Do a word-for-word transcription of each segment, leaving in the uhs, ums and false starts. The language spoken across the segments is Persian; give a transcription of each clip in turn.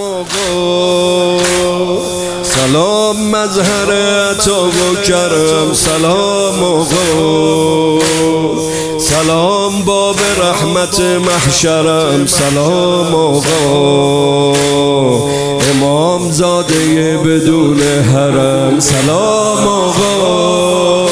آقا سلام مظهر عطا و کرم، سلام آقا سلام باب رحمت محشرم، سلام آقا امام زاده بدون حرم، سلام آقا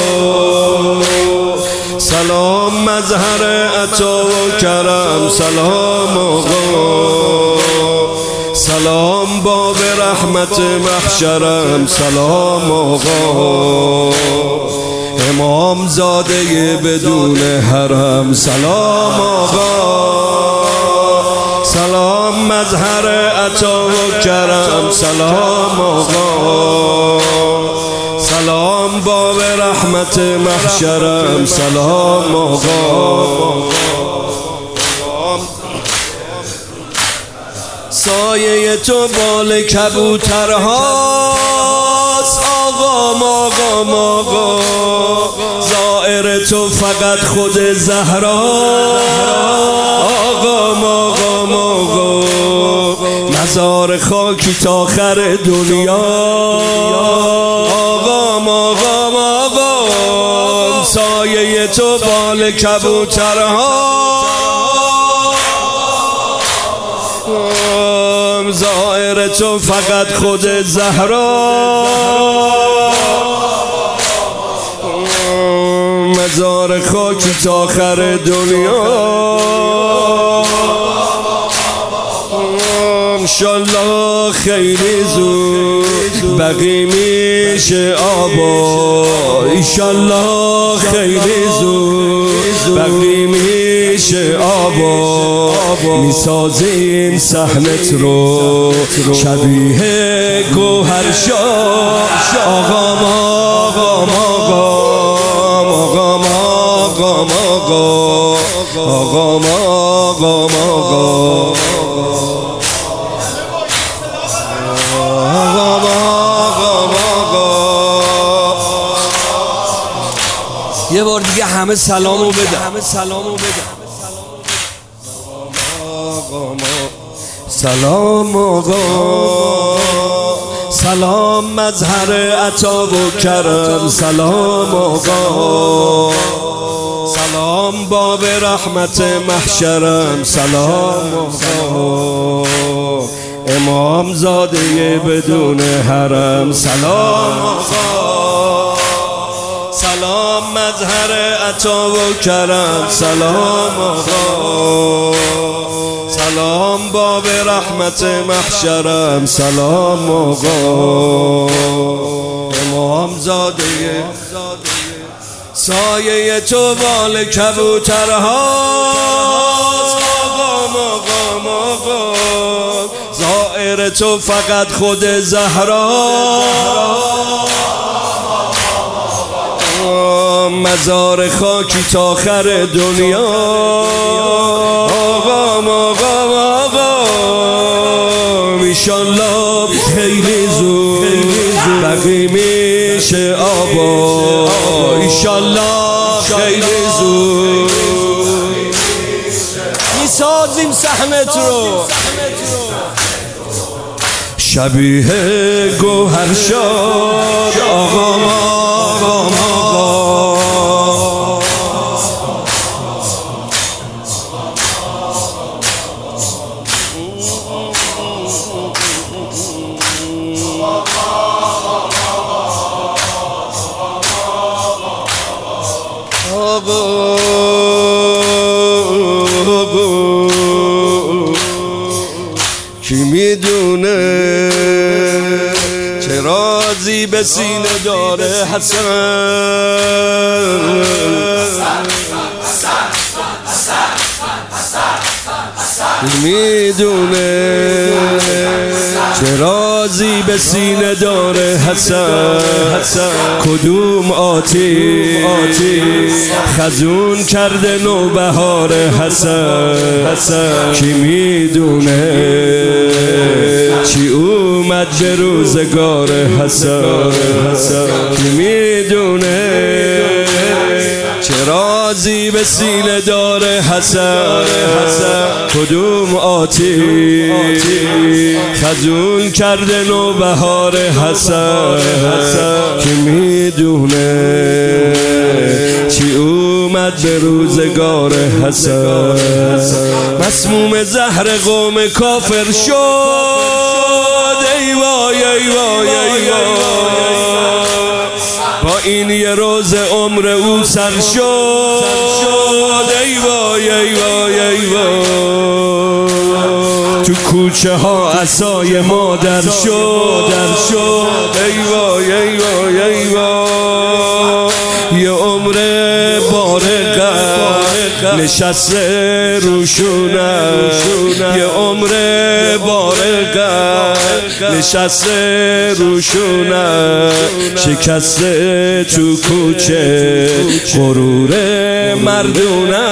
سلام مظهر عطا و کرم، سلام آقا سلام باب رحمت محشرم، سلام آقا امام زاده بدون حرم، سلام آقا سلام مظهر عطا و کرم، سلام آقا سلام باب رحمت محشرم، سلام آقا سایه تو بال کبوترهاست، آقا آقا آقا زائر تو فقط خود زهرا، آقا آقا آقا مزار خاکی تا آخر دنیا، آقا آقا آقا سایه تو بال کبوترهاست، زائر تو فقط خود زهرا، مزار خاکی تا آخر دنیا، انشالله خیلی زود بقی میشه آبا، انشالله خیلی زود بقی میشه آبا، میسازیم صحنت رو شبیه گوهرشاه، آقا آقا آقا آقا آقا آقا آقا آقا یه بار دیگه همه سلامو بده، همه سلامو بده. سلام آقا سلام مظهر عطا و کرم، سلام آقا سلام باب رحمت محشرم، سلام آقا امام زاده بدون حرم، سلام آقا سلام مظهر عطا و کرم، سلام آقا سلام باب رحمت محشرم، سلام آقا امام زاده سایه تو بال کبوترهاست، آقا آقا آقا زائر تو فقط خود زهرا، مزار خاکی تا آخر دنیا، آقا آقا آقا انشالله خیلی زود بقی میشه آبا، انشالله خیلی زود میسازیم صحنت رو شبیه گوهرشاد، آقا آقا آقا کی میدونه چه رازی به سینه داره حسن، کی میدونه چه رازی به سینه داره حسن، کدوم آتی خزون کرده نوبهار حسن، کی میدونه چی اومد به روزگار حسن، کی میدونه چه رازی به سینه داره حسن، کدوم آتی خزون کرده نوبهار حسن که میدونه چی اومد به روزگار حسن. مسموم زهر قوم کافر شد ای وای ای وای ای وای، با این یه روز عمر او سر شد ای وای ای وای ای وای. تو کوچه ها عصای مادر شد ای وای ای وای ای وای. یه عمر بارقه نشسته روشونه، یه عمر بارقه نشسته روشونه، شکسته تو کوچه غرور مردونه.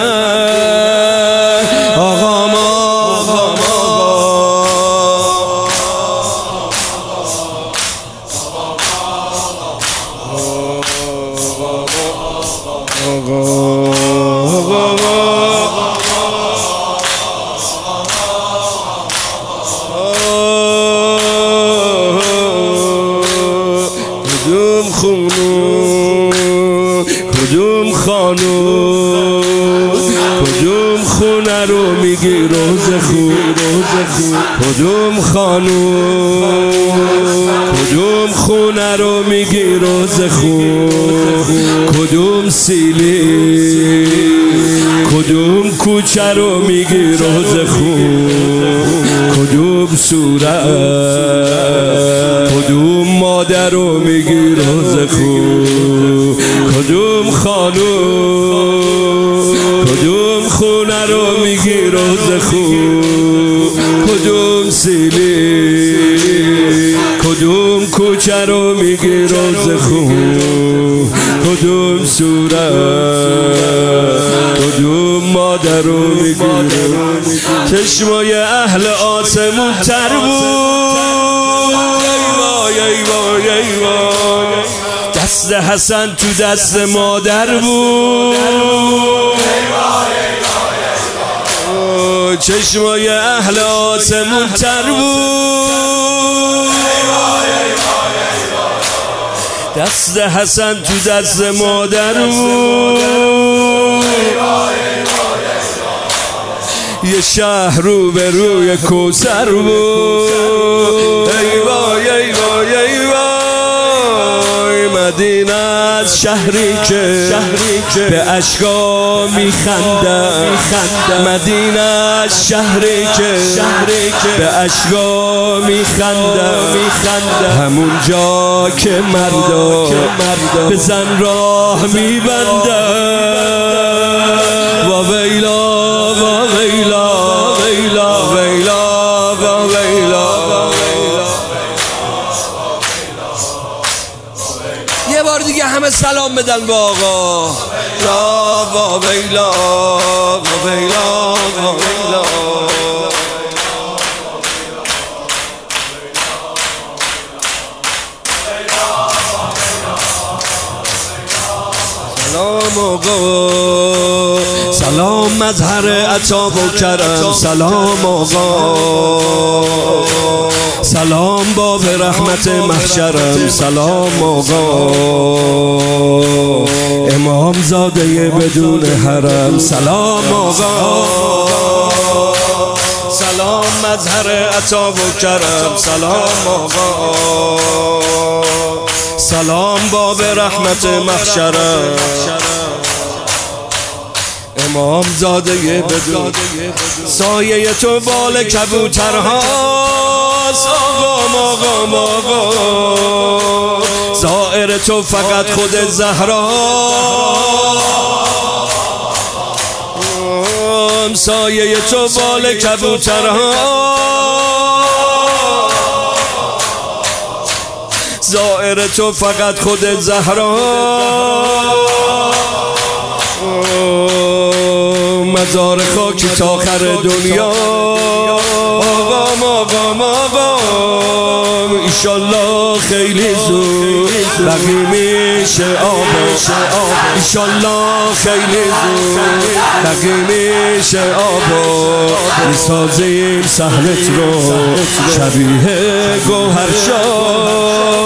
آقا ما کدوم خونو کدوم خانو کدوم خونه رو میگی روز خوب، کدوم خانو کدوم خونه رو میگی روز خوب، کدوم سیلی کدوم کوچه رو میگی روز خوب، کدوم صورت کدوم مادر رو میگی روز خوب، کدوم خانو کدوم خونه رو میگی روز خوب، کدوم سیلی کدوم کوچه رو میگی روز خوب، کدوم صورت کدوم مادر رو میگی. چشمای اهل آسمون تر بود ای وای ای وای ای وای، دست حسن تو دست مادر بود. چشمای اهل آسمون تر بود، دست حسن تو دست مادر بود. یه شهر رو به روی کوثر بود ای وای ای وای ای وای. مدینه از شهری که به اشکا میخنده، مدینه از شهری که به اشکا میخنده، همون جا که مردا به زن راه میبنده. و ویلا و ویلا ویلا ویلا و ویلا. یه بار دیگه همه سلام بدن به آقا. لا و ویلا و ویلا و ویلا. سلام آقا، سلام مظهر عطا و کرم، سلام آقا، سلام باب رحمت محشرم، سلام آقا، امام زاده بدون حرم، سلام آقا، سلام مظهر عطا و کرم، سلام آقا، سلام باب رحمت محشرم، امام زاده بدون. سایه تو بال کبوترهاست آقام آقام آقا، زائر تو فقط خود زهرا. سایه تو بال کبوترهاست، زائر تو فقط خود زهرا. مزار خاکی تا آخر دنیا آقام آقام آقام، ایشالله خیلی زود بقی میشه آب ایشالله خیلی زود بقی میشه آب میسازیم سهلت رو شبیه گوهر شاد